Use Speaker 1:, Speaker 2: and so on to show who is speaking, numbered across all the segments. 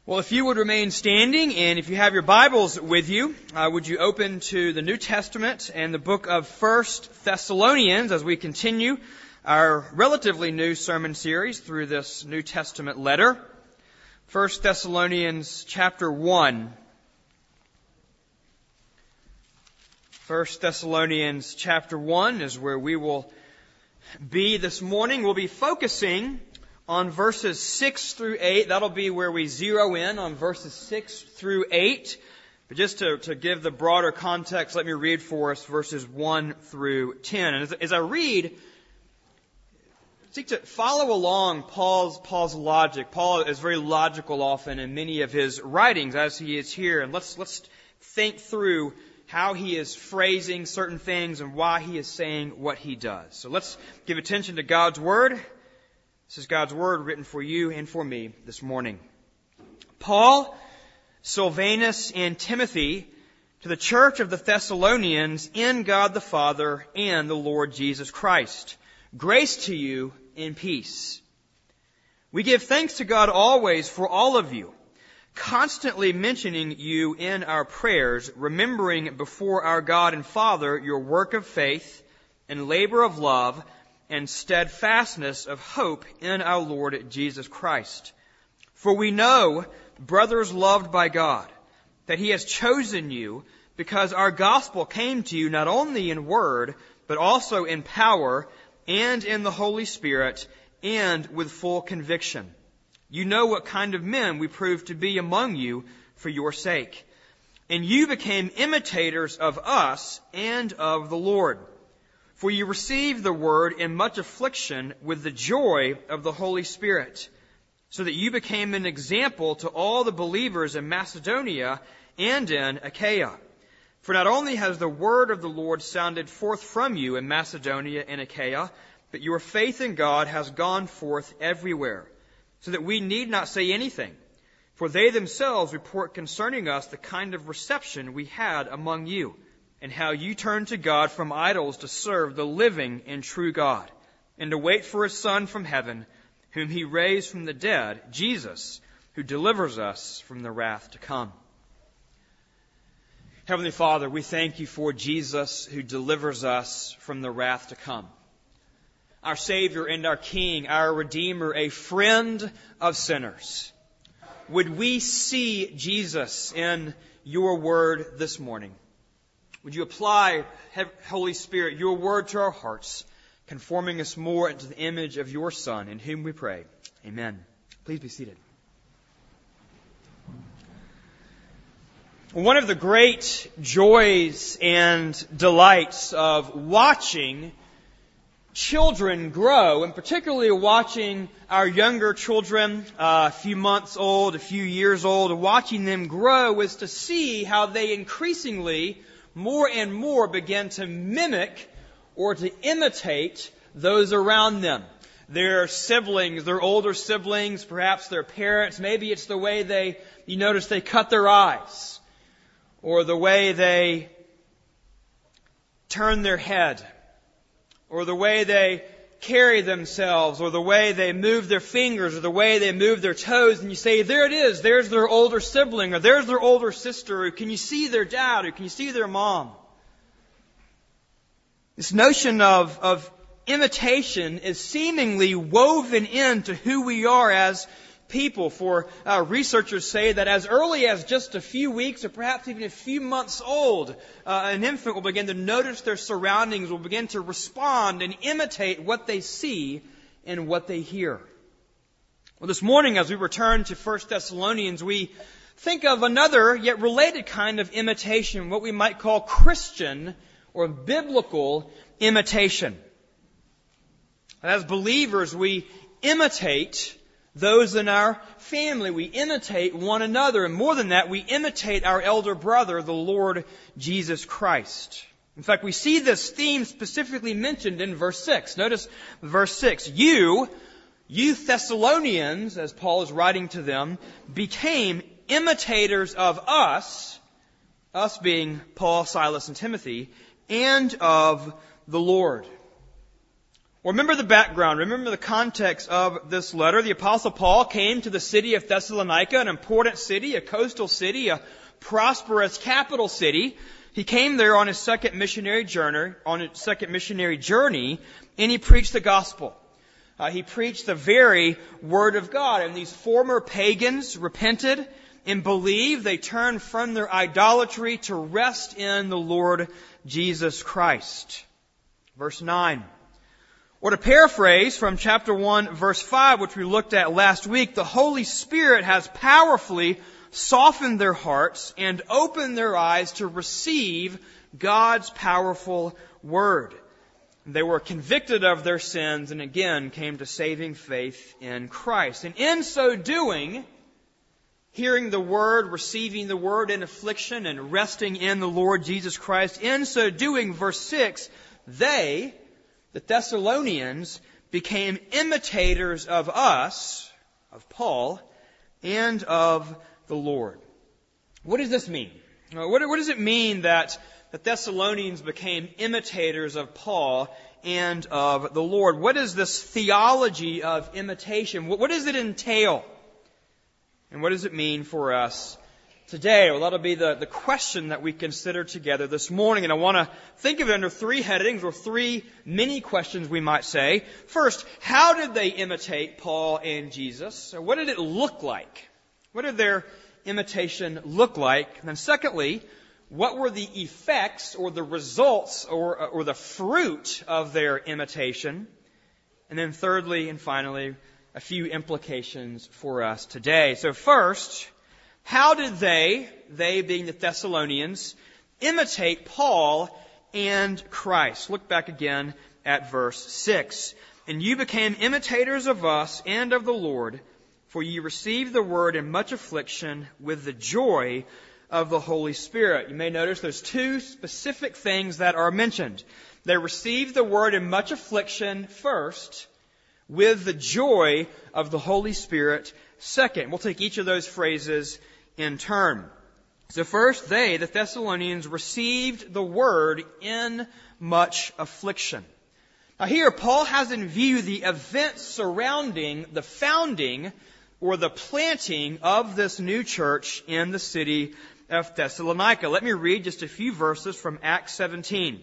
Speaker 1: Well, if you would remain standing, and if you have your Bibles with you, would you open to the New Testament and the book of 1 Thessalonians as we continue our relatively new sermon series through this New Testament letter. 1 Thessalonians chapter 1. 1 Thessalonians chapter 1 is where we will be this morning. We'll be focusing on verses 6 through 8. That'll be where we zero in on verses 6 through 8. But just to give the broader context, let me read for us verses 1 through 10. And as I read, seek to follow along Paul's logic. Paul is very logical often in many of his writings, as he is here. And let's think through how he is phrasing certain things and why he is saying what he does. So let's give attention to God's Word. This is God's Word written for you and for me this morning. Paul, Silvanus, and Timothy, to the church of the Thessalonians in God the Father and the Lord Jesus Christ. Grace to you and peace. We give thanks to God always for all of you, constantly mentioning you in our prayers, remembering before our God and Father your work of faith and labor of love and steadfastness of hope in our Lord Jesus Christ. For we know, brothers loved by God, that He has chosen you because our gospel came to you not only in word, but also in power and in the Holy Spirit and with full conviction. You know what kind of men we proved to be among you for your sake. And you became imitators of us and of the Lord. For you received the word in much affliction with the joy of the Holy Spirit, so that you became an example to all the believers in Macedonia and in Achaia. For not only has the word of the Lord sounded forth from you in Macedonia and Achaia, but your faith in God has gone forth everywhere, so that we need not say anything. For they themselves report concerning us the kind of reception we had among you, and how you turned to God from idols to serve the living and true God, and to wait for His Son from heaven, whom He raised from the dead, Jesus, who delivers us from the wrath to come. Heavenly Father, we thank You for Jesus, who delivers us from the wrath to come. Our Savior and our King, our Redeemer, a friend of sinners. Would we see Jesus in Your Word this morning? Would You apply, Holy Spirit, Your Word to our hearts, conforming us more into the image of Your Son, in whom we pray. Amen. Please be seated. One of the great joys and delights of watching children grow, and particularly watching our younger children, a few months old, a few years old, watching them grow, is to see how they increasingly, more and more, begin to mimic or to imitate those around them. Their siblings, their older siblings, perhaps their parents. Maybe it's the way you notice they cut their eyes, or the way they turn their head, or the way they carry themselves, or the way they move their fingers, or the way they move their toes, and you say, there it is, there's their older sibling, or there's their older sister, or can you see their dad, or can you see their mom? This notion of imitation is seemingly woven into who we are as people. For researchers say that as early as just a few weeks or perhaps even a few months old, an infant will begin to notice their surroundings, will begin to respond and imitate what they see and what they hear. Well, this morning as we return to 1 Thessalonians, we think of another yet related kind of imitation, what we might call Christian or biblical imitation. As believers, we imitate those in our family. We imitate one another. And more than that, we imitate our elder brother, the Lord Jesus Christ. In fact, we see this theme specifically mentioned in verse 6. Notice verse 6. You Thessalonians, as Paul is writing to them, became imitators of us being Paul, Silas, and Timothy, and of the Lord. Well, remember the background. Remember the context of this letter. The Apostle Paul came to the city of Thessalonica, an important city, a coastal city, a prosperous capital city. He came there on his second missionary journey, and he preached the gospel. He preached the very word of God. And these former pagans repented and believed. They turned from their idolatry to rest in the Lord Jesus Christ. Verse 9. Or to paraphrase from chapter 1, verse 5, which we looked at last week, the Holy Spirit has powerfully softened their hearts and opened their eyes to receive God's powerful word. They were convicted of their sins and again came to saving faith in Christ. And in so doing, hearing the word, receiving the word in affliction and resting in the Lord Jesus Christ, in so doing, verse 6, they, the Thessalonians, became imitators of us, of Paul, and of the Lord. What does this mean? What does it mean that the Thessalonians became imitators of Paul and of the Lord? What is this theology of imitation? What does it entail? And what does it mean for us today? Well, that'll be the question that we consider together this morning. And I want to think of it under three headings, or three mini questions, we might say. First, how did they imitate Paul and Jesus? What did it look like? What did their imitation look like? And then secondly, what were the effects or the results or the fruit of their imitation? And then thirdly and finally, a few implications for us today. So first, how did they being the Thessalonians, imitate Paul and Christ? Look back again at verse 6. And you became imitators of us and of the Lord, for ye received the word in much affliction with the joy of the Holy Spirit. You may notice there's two specific things that are mentioned. They received the word in much affliction first, with the joy of the Holy Spirit second. We'll take each of those phrases in turn. So first, they, the Thessalonians, received the word in much affliction. Now here, Paul has in view the events surrounding the founding or the planting of this new church in the city of Thessalonica. Let me read just a few verses from Acts 17.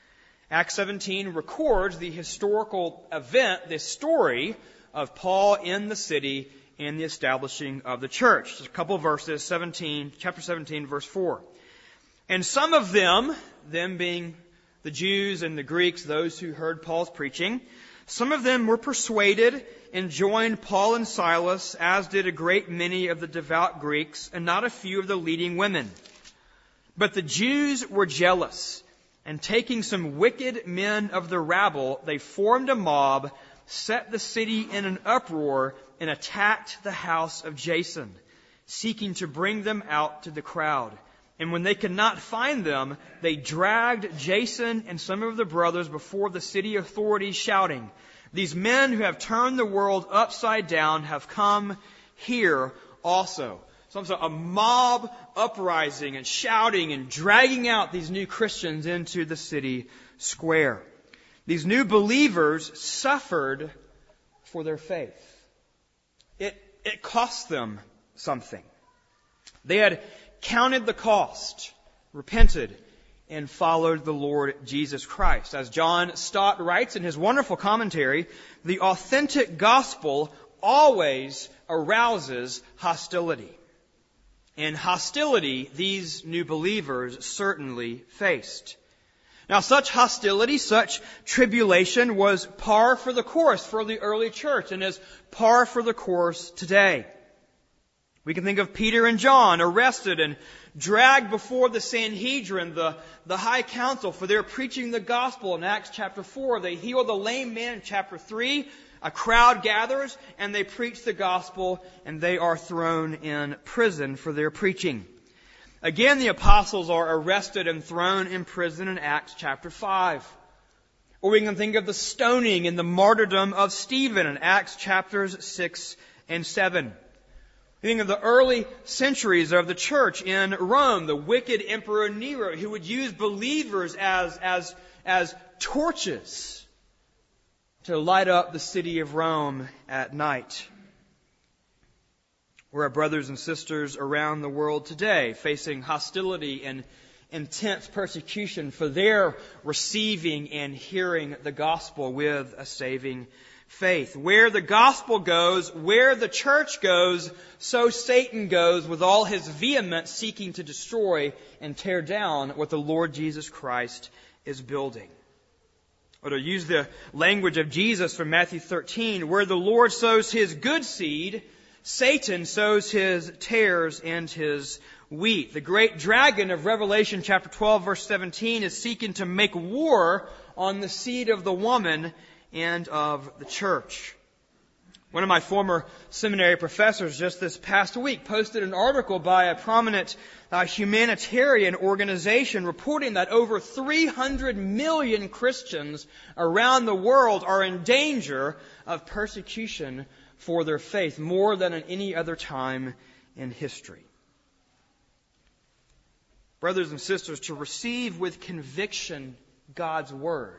Speaker 1: Acts 17 records the historical event, the story of Paul in the city and the establishing of the church. Just a couple of verses, chapter 17, verse 4. And some of them being the Jews and the Greeks, those who heard Paul's preaching, some of them were persuaded and joined Paul and Silas, as did a great many of the devout Greeks, and not a few of the leading women. But the Jews were jealous, and taking some wicked men of the rabble, they formed a mob, set the city in an uproar, and attacked the house of Jason, seeking to bring them out to the crowd. And when they could not find them, they dragged Jason and some of the brothers before the city authorities, shouting, "These men who have turned the world upside down have come here also." So a mob uprising and shouting and dragging out these new Christians into the city square. These new believers suffered for their faith. It cost them something. They had counted the cost, repented, and followed the Lord Jesus Christ. As John Stott writes in his wonderful commentary, the authentic gospel always arouses hostility. And hostility these new believers certainly faced. Now, such hostility, such tribulation was par for the course for the early church and is par for the course today. We can think of Peter and John arrested and dragged before the Sanhedrin, the high council, for their preaching the gospel in Acts chapter 4. They heal the lame man in chapter 3. A crowd gathers and they preach the gospel, and they are thrown in prison for their preaching. Again, the apostles are arrested and thrown in prison in Acts chapter 5. Or we can think of the stoning and the martyrdom of Stephen in Acts chapters 6 and 7. We think of the early centuries of the church in Rome, the wicked Emperor Nero, who would use believers as torches to light up the city of Rome at night. We're our brothers and sisters around the world today, facing hostility and intense persecution for their receiving and hearing the gospel with a saving faith. Where the gospel goes, where the church goes, so Satan goes with all his vehemence, seeking to destroy and tear down what the Lord Jesus Christ is building. Or to use the language of Jesus from Matthew 13, where the Lord sows His good seed, Satan sows his tares and his wheat. The great dragon of Revelation chapter 12 verse 17 is seeking to make war on the seed of the woman and of the church. One of my former seminary professors just this past week posted an article by a prominent humanitarian organization reporting that over 300 million Christians around the world are in danger of persecution for their faith, more than at any other time in history. Brothers and sisters, to receive with conviction God's Word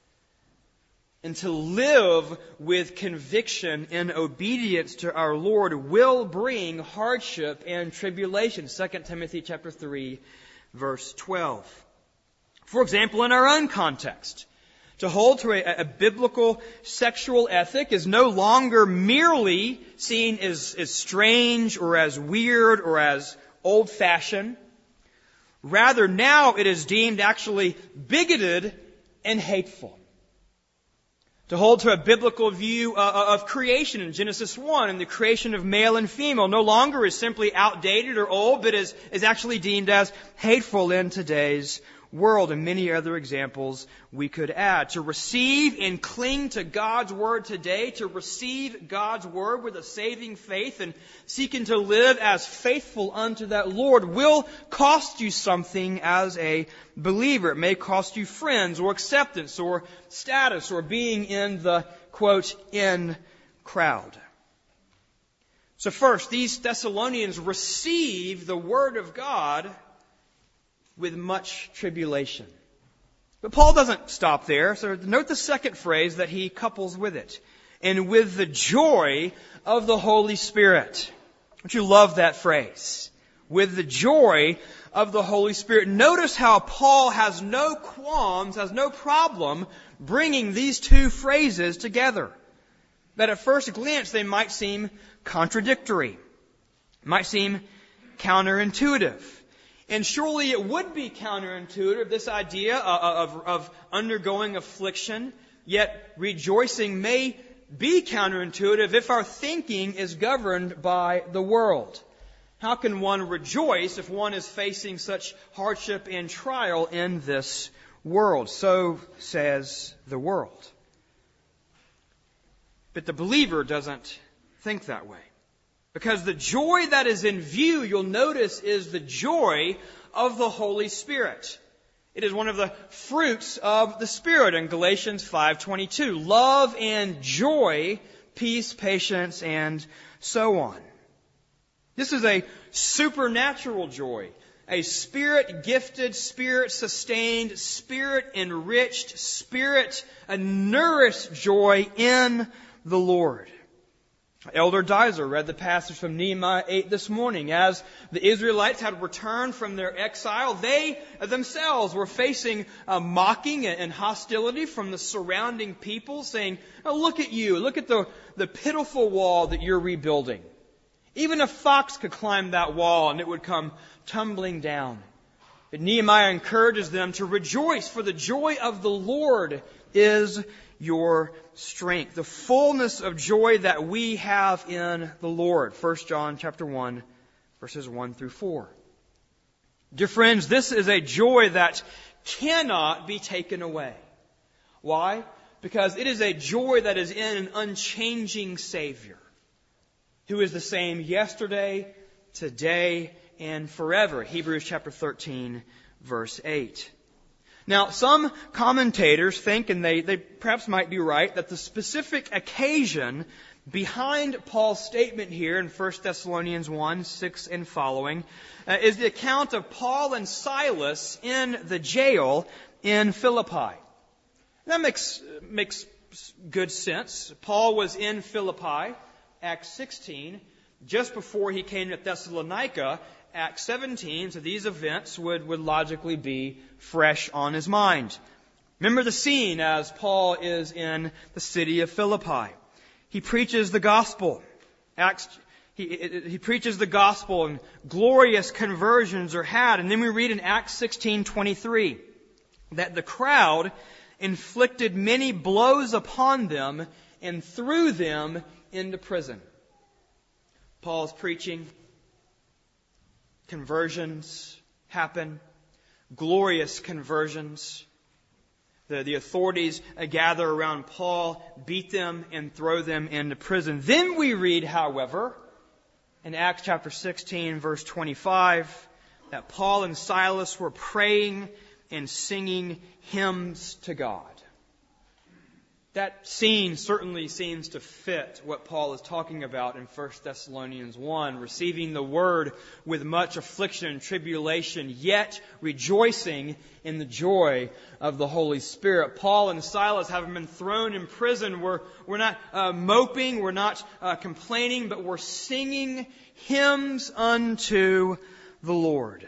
Speaker 1: and to live with conviction in obedience to our Lord will bring hardship and tribulation. 2 Timothy chapter 3, verse 12. For example, in our own context, to hold to a biblical sexual ethic is no longer merely seen as strange or as weird or as old-fashioned. Rather, now it is deemed actually bigoted and hateful. To hold to a biblical view of creation in Genesis 1 and the creation of male and female no longer is simply outdated or old, but is actually deemed as hateful in today's world, and many other examples we could add. To receive and cling to God's Word today, to receive God's Word with a saving faith and seeking to live as faithful unto that Lord will cost you something as a believer. It may cost you friends or acceptance or status or being in the, quote, in crowd. So first, these Thessalonians receive the Word of God with much tribulation. But Paul doesn't stop there. So note the second phrase that he couples with it. And with the joy of the Holy Spirit. Don't you love that phrase? With the joy of the Holy Spirit. Notice how Paul has no qualms, has no problem bringing these two phrases together. That at first glance they might seem contradictory. Might seem counterintuitive. And surely it would be counterintuitive, this idea of undergoing affliction, yet rejoicing may be counterintuitive if our thinking is governed by the world. How can one rejoice if one is facing such hardship and trial in this world? So says the world. But the believer doesn't think that way. Because the joy that is in view, you'll notice, is the joy of the Holy Spirit. It is one of the fruits of the Spirit in Galatians 5:22. Love and joy, peace, patience, and so on. This is a supernatural joy. A Spirit-gifted, Spirit-sustained, Spirit-enriched, Spirit-nourished joy in the Lord. Elder Deiser read the passage from Nehemiah 8 this morning. As the Israelites had returned from their exile, they themselves were facing mocking and hostility from the surrounding people, saying, "Oh, look at you. Look at the pitiful wall that you're rebuilding. Even a fox could climb that wall and it would come tumbling down." But Nehemiah encourages them to rejoice, for the joy of the Lord is your strength. The fullness of joy that we have in the Lord. 1 John chapter 1, verses 1 through 4. Dear friends, this is a joy that cannot be taken away. Why? Because it is a joy that is in an unchanging Savior, who is the same yesterday, today, and forever. Hebrews chapter 13, verse 8. Now, some commentators think, and they perhaps might be right, that the specific occasion behind Paul's statement here in 1 Thessalonians 1, 6 and following, is the account of Paul and Silas in the jail in Philippi. That makes good sense. Paul was in Philippi, Acts 16, just before he came to Thessalonica, Acts 17, so these events would logically be fresh on his mind. Remember the scene as Paul is in the city of Philippi. He preaches the gospel. He preaches the gospel and glorious conversions are had. And then we read in Acts 16:23 that the crowd inflicted many blows upon them and threw them into prison. Paul's preaching. Conversions happen. Glorious conversions. The authorities gather around Paul, beat them, and throw them into prison. Then we read, however, in Acts chapter 16, verse 25, that Paul and Silas were praying and singing hymns to God. That scene certainly seems to fit what Paul is talking about in 1 Thessalonians 1, receiving the word with much affliction and tribulation, yet rejoicing in the joy of the Holy Spirit. Paul and Silas, having been thrown in prison, we're not moping, we're not complaining, but we're singing hymns unto the Lord.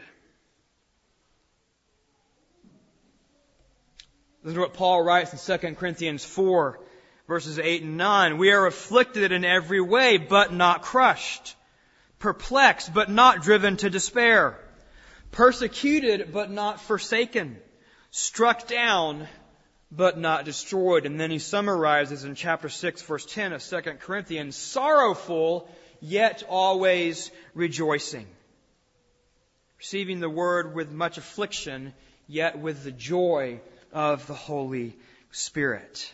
Speaker 1: This is what Paul writes in 2 Corinthians 4, verses 8 and 9. We are afflicted in every way, but not crushed. Perplexed, but not driven to despair. Persecuted, but not forsaken. Struck down, but not destroyed. And then he summarizes in chapter 6, verse 10 of 2 Corinthians, sorrowful, yet always rejoicing. Receiving the word with much affliction, yet with the joy of the Holy Spirit.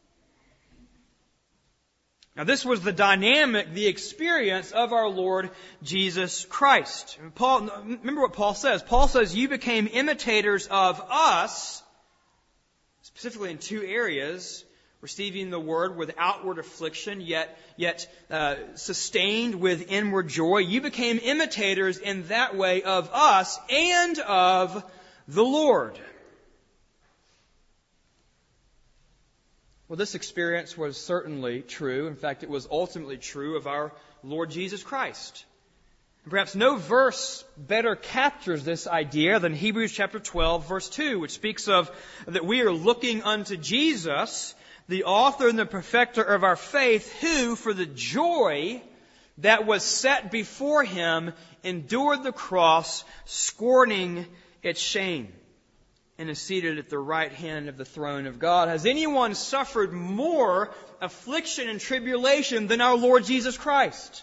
Speaker 1: Now this was the dynamic, the experience of our Lord Jesus Christ. Paul, remember what Paul says. Paul says, you became imitators of us, specifically in two areas, receiving the word with outward affliction, yet sustained with inward joy. You became imitators in that way of us and of the Lord. Well, this experience was certainly true. In fact, it was ultimately true of our Lord Jesus Christ. And perhaps no verse better captures this idea than Hebrews chapter 12, verse 2, which speaks of that we are looking unto Jesus, the author and the perfecter of our faith, who, for the joy that was set before him, endured the cross, scorning its shame, and is seated at the right hand of the throne of God. Has anyone suffered more affliction and tribulation than our Lord Jesus Christ?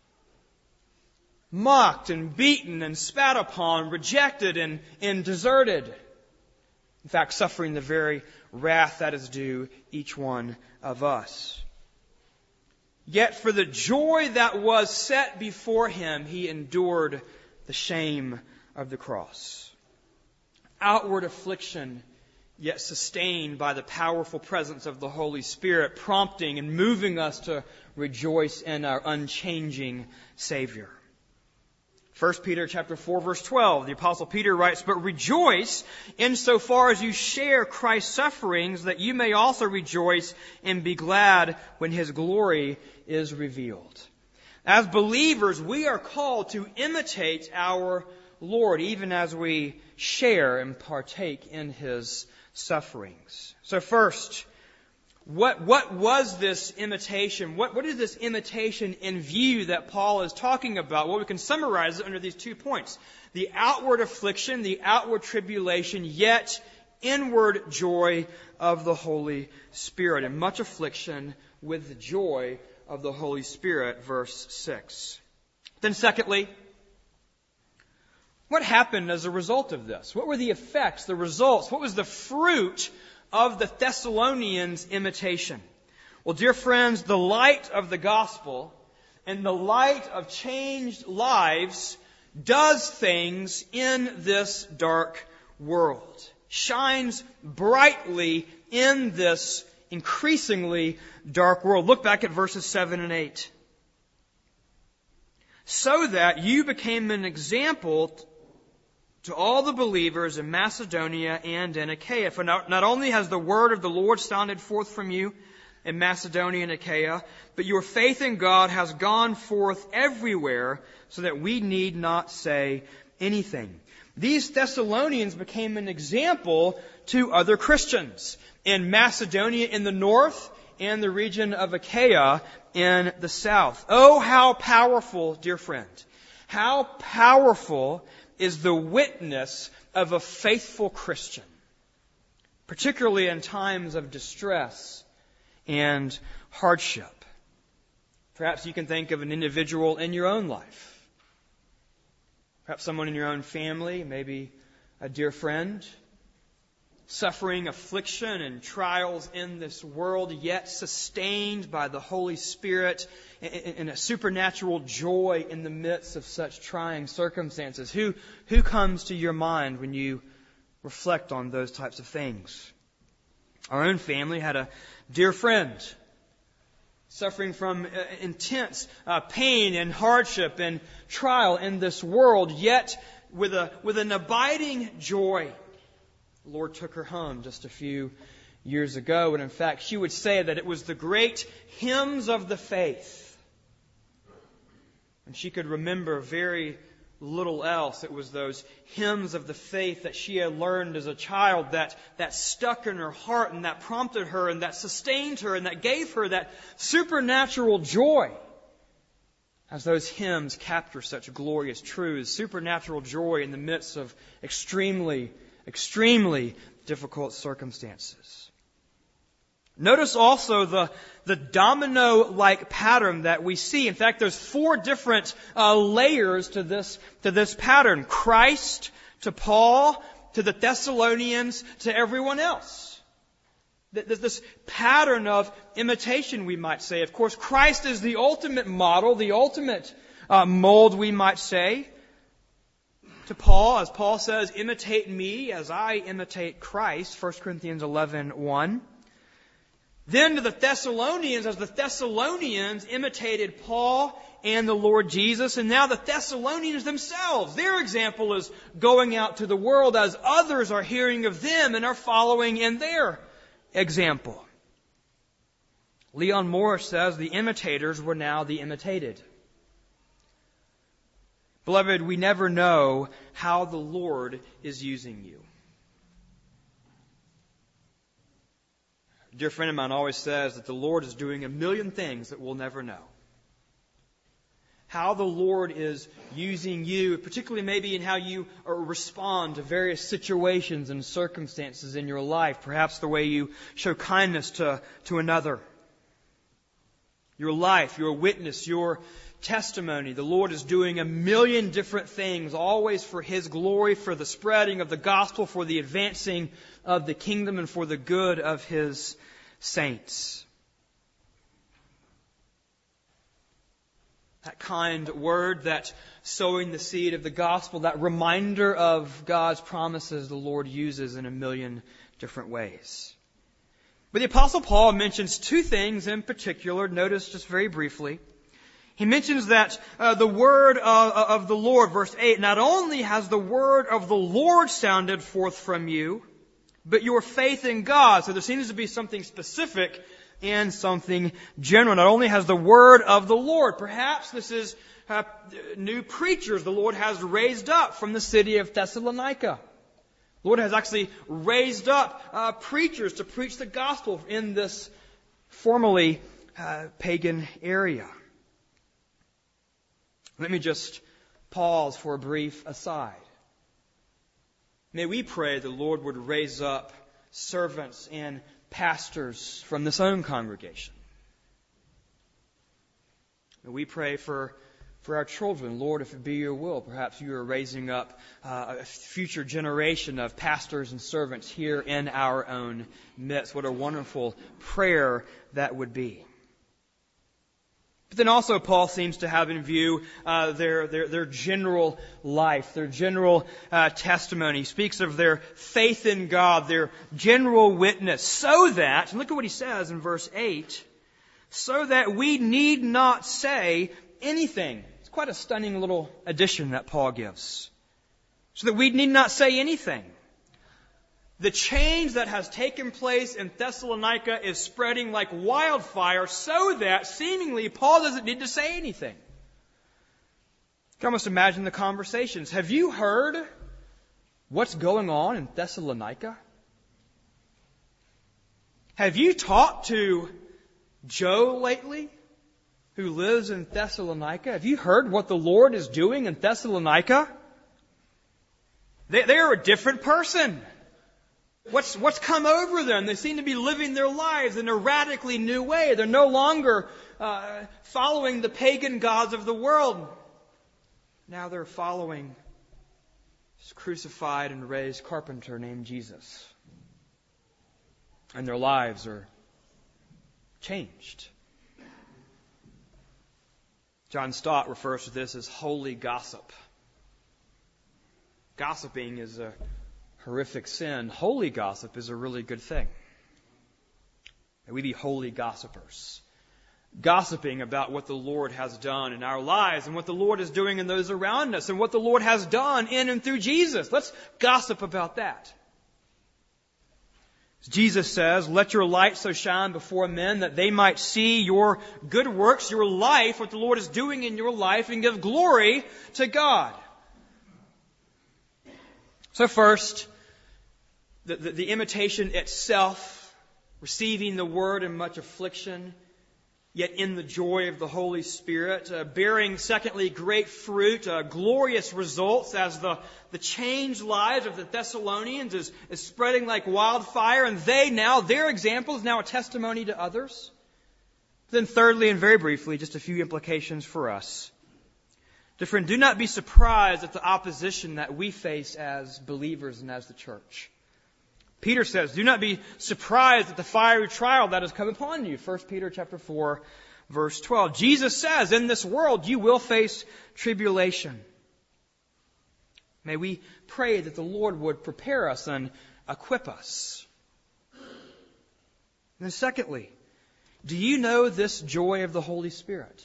Speaker 1: Mocked and beaten and spat upon, rejected and deserted. In fact, suffering the very wrath that is due each one of us. Yet for the joy that was set before him, he endured the shame of the cross. Outward affliction, yet sustained by the powerful presence of the Holy Spirit, prompting and moving us to rejoice in our unchanging Savior. 1 Peter chapter 4, verse 12, the Apostle Peter writes, but rejoice insofar as you share Christ's sufferings, that you may also rejoice and be glad when his glory is revealed. As believers, we are called to imitate our Lord, even as we share and partake in his sufferings. So first, what was this imitation? What is this imitation in view that Paul is talking about? Well, we can summarize it under these 2 points. The outward affliction, the outward tribulation, yet inward joy of the Holy Spirit. And much affliction with the joy of the Holy Spirit, verse 6. Then secondly, what happened as a result of this? What were the effects, the results? What was the fruit of the Thessalonians' imitation? Well, dear friends, the light of the gospel and the light of changed lives does things in this dark world. Shines brightly in this increasingly dark world. Look back at verses 7 and 8. So that you became an example to all the believers in Macedonia and in Achaia. For not only has the word of the Lord sounded forth from you in Macedonia and Achaia, but your faith in God has gone forth everywhere, so that we need not say anything. These Thessalonians became an example to other Christians in Macedonia in the north and the region of Achaia in the south. Oh, how powerful, dear friend, how powerful is the witness of a faithful Christian, particularly in times of distress and hardship. Perhaps you can think of an individual in your own life. Perhaps someone in your own family, maybe a dear friend, suffering affliction and trials in this world, yet sustained by the Holy Spirit in a supernatural joy in the midst of such trying circumstances. Who comes to your mind when you reflect on those types of things? Our own family had a dear friend suffering from intense pain and hardship and trial in this world, yet with an abiding joy. The Lord took her home just a few years ago, and in fact, she would say that it was the great hymns of the faith. And she could remember very little else. It was those hymns of the faith that she had learned as a child that stuck in her heart and that prompted her and that sustained her and that gave her that supernatural joy. As those hymns capture such glorious truths, supernatural joy in the midst of extremely difficult circumstances. Notice also the domino-like pattern that we see. In fact, there's 4 different layers to this pattern. Christ, to Paul, to the Thessalonians, to everyone else. There's this pattern of imitation, we might say. Of course, Christ is the ultimate model, the ultimate mold, we might say. To Paul, as Paul says, imitate me as I imitate Christ, 1 Corinthians 11:1. Then to the Thessalonians, as the Thessalonians imitated Paul and the Lord Jesus, and now the Thessalonians themselves, their example is going out to the world as others are hearing of them and are following in their example. Leon Morris says the imitators were now the imitated. Beloved, we never know how the Lord is using you. A dear friend of mine always says that the Lord is doing a million things that we'll never know. How the Lord is using you, particularly maybe in how you respond to various situations and circumstances in your life. Perhaps the way you show kindness to another. Your life, your witness, your testimony. The Lord is doing a million different things, always for His glory, for the spreading of the gospel, for the advancing of the kingdom, and for the good of His saints. That kind word, that sowing the seed of the gospel, that reminder of God's promises, the Lord uses in a million different ways. But the Apostle Paul mentions 2 things in particular. Notice just very briefly. He mentions that the word of the Lord, verse 8, not only has the word of the Lord sounded forth from you, but your faith in God. So there seems to be something specific and something general. Not only has the word of the Lord, perhaps this is new preachers the Lord has raised up from the city of Thessalonica. The Lord has actually raised up preachers to preach the gospel in this formerly pagan area. Let me just pause for a brief aside. May we pray the Lord would raise up servants and pastors from this own congregation. May we pray for our children. Lord, if it be your will, perhaps you are raising up a future generation of pastors and servants here in our own midst. What a wonderful prayer that would be. But then also Paul seems to have in view their general life, their general testimony. He speaks of their faith in God, their general witness, so that, and look at what he says in verse 8, so that we need not say anything. It's quite a stunning little addition that Paul gives. so that we need not say anything. The change that has taken place in Thessalonica is spreading like wildfire, so that seemingly Paul doesn't need to say anything. You can almost imagine the conversations. Have you heard what's going on in Thessalonica? Have you talked to Joe lately, who lives in Thessalonica? Have you heard what the Lord is doing in Thessalonica? They're a different person. What's come over them? They seem to be living their lives in a radically new way. They're no longer following the pagan gods of the world. Now they're following this crucified and raised carpenter named Jesus. And their lives are changed. John Stott refers to this as holy gossip. Gossiping is a horrific sin. Holy gossip is a really good thing. May we be holy gossipers. Gossiping about what the Lord has done in our lives and what the Lord is doing in those around us and what the Lord has done in and through Jesus. Let's gossip about that. As Jesus says, let your light so shine before men that they might see your good works, your life, what the Lord is doing in your life, and give glory to God. So first, the imitation itself, receiving the word in much affliction, yet in the joy of the Holy Spirit, bearing, secondly, great fruit, glorious results as the changed lives of the Thessalonians is spreading like wildfire, and their example is now a testimony to others. Then thirdly, and very briefly, just a few implications for us. Dear friend, do not be surprised at the opposition that we face as believers and as the church. Peter says, do not be surprised at the fiery trial that has come upon you. 1 Peter chapter 4, verse 12. Jesus says, in this world you will face tribulation. May we pray that the Lord would prepare us and equip us. And then secondly, do you know this joy of the Holy Spirit?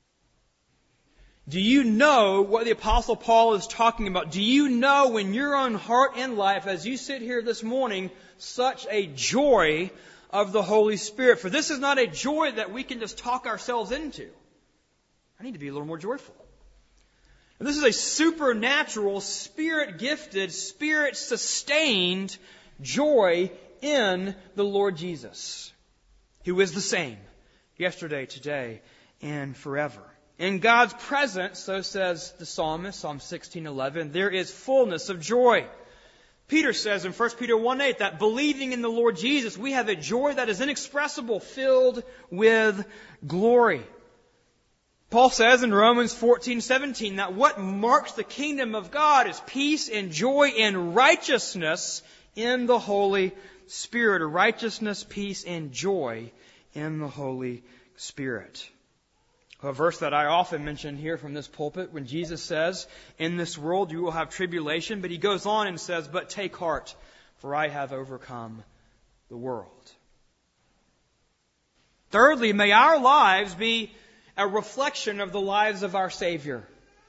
Speaker 1: Do you know what the Apostle Paul is talking about? Do you know in your own heart and life, as you sit here this morning, such a joy of the Holy Spirit? For this is not a joy that we can just talk ourselves into. I need to be a little more joyful. And this is a supernatural, Spirit-gifted, Spirit-sustained joy in the Lord Jesus, who is the same yesterday, today, and forever. In God's presence, so says the psalmist, Psalm 16:11, there is fullness of joy. Peter says in 1 Peter 1:8 that believing in the Lord Jesus, we have a joy that is inexpressible, filled with glory. Paul says in Romans 14:17 that what marks the kingdom of God is peace and joy and righteousness in the Holy Spirit. Or righteousness, peace, and joy in the Holy Spirit. A verse that I often mention here from this pulpit when Jesus says, in this world you will have tribulation, but he goes on and says, but take heart, for I have overcome the world. Thirdly, may our lives be a reflection of the lives of our Savior.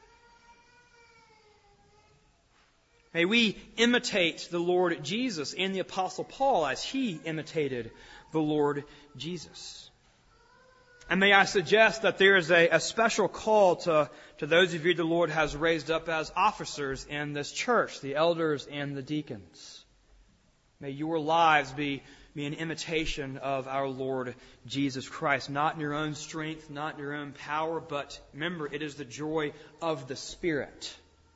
Speaker 1: May we imitate the Lord Jesus and the Apostle Paul as he imitated the Lord Jesus. And may I suggest that there is a special call to those of you the Lord has raised up as officers in this church, the elders and the deacons. May your lives be an imitation of our Lord Jesus Christ, not in your own strength, not in your own power, but remember, it is the joy of the Spirit.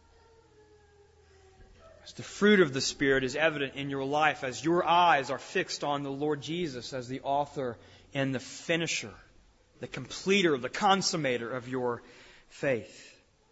Speaker 1: As the fruit of the Spirit is evident in your life as your eyes are fixed on the Lord Jesus as the author and the finisher, the completer, the consummator of your faith.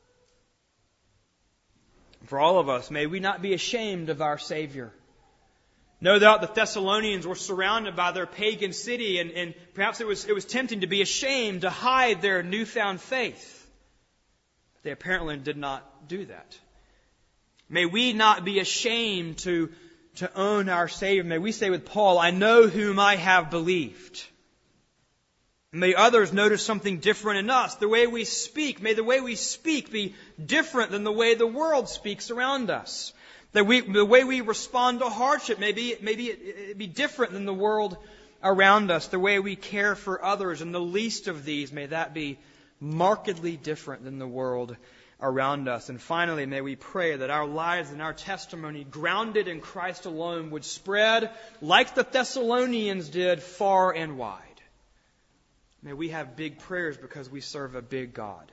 Speaker 1: For all of us, may we not be ashamed of our Savior. No doubt the Thessalonians were surrounded by their pagan city, and perhaps it was tempting to be ashamed to hide their newfound faith. They apparently did not do that. May we not be ashamed to own our Savior. May we say with Paul, I know whom I have believed. May others notice something different in us. The way we speak, may the way we speak be different than the way the world speaks around us. The way we respond to hardship, maybe it be different than the world around us. The way we care for others, and the least of these, may that be markedly different than the world around us. And finally, may we pray that our lives and our testimony, grounded in Christ alone, would spread, like the Thessalonians did, far and wide. May we have big prayers because we serve a big God.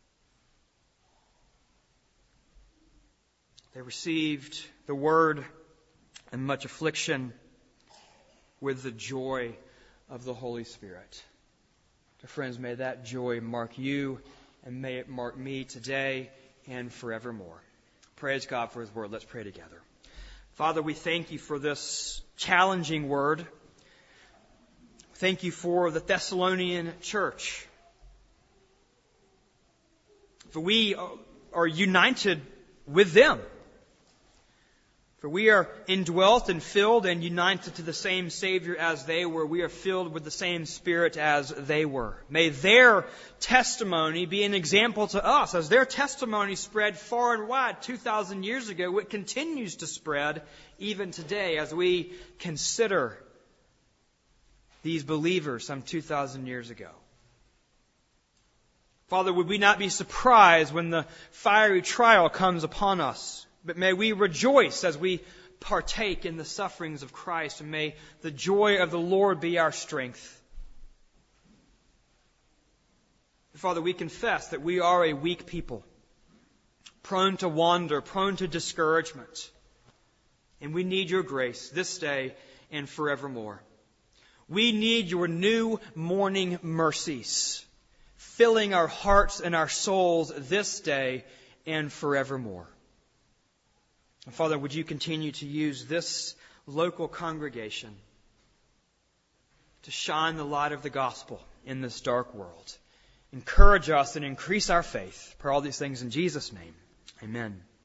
Speaker 1: They received the word and much affliction with the joy of the Holy Spirit. Dear friends, may that joy mark you, and may it mark me today and forevermore. Praise God for His word. Let's pray together. Father, we thank you for this challenging word. Thank you for the Thessalonian church. For we are united with them. For we are indwelt and filled and united to the same Savior as they were. We are filled with the same Spirit as they were. May their testimony be an example to us. As their testimony spread far and wide 2,000 years ago, it continues to spread even today as we consider these believers some 2,000 years ago. Father, would we not be surprised when the fiery trial comes upon us? But may we rejoice as we partake in the sufferings of Christ, and may the joy of the Lord be our strength. Father, we confess that we are a weak people, prone to wander, prone to discouragement. And we need your grace this day and forevermore. We need your new morning mercies, filling our hearts and our souls this day and forevermore. And Father, would you continue to use this local congregation to shine the light of the gospel in this dark world. Encourage us and increase our faith. Pray all these things in Jesus' name. Amen.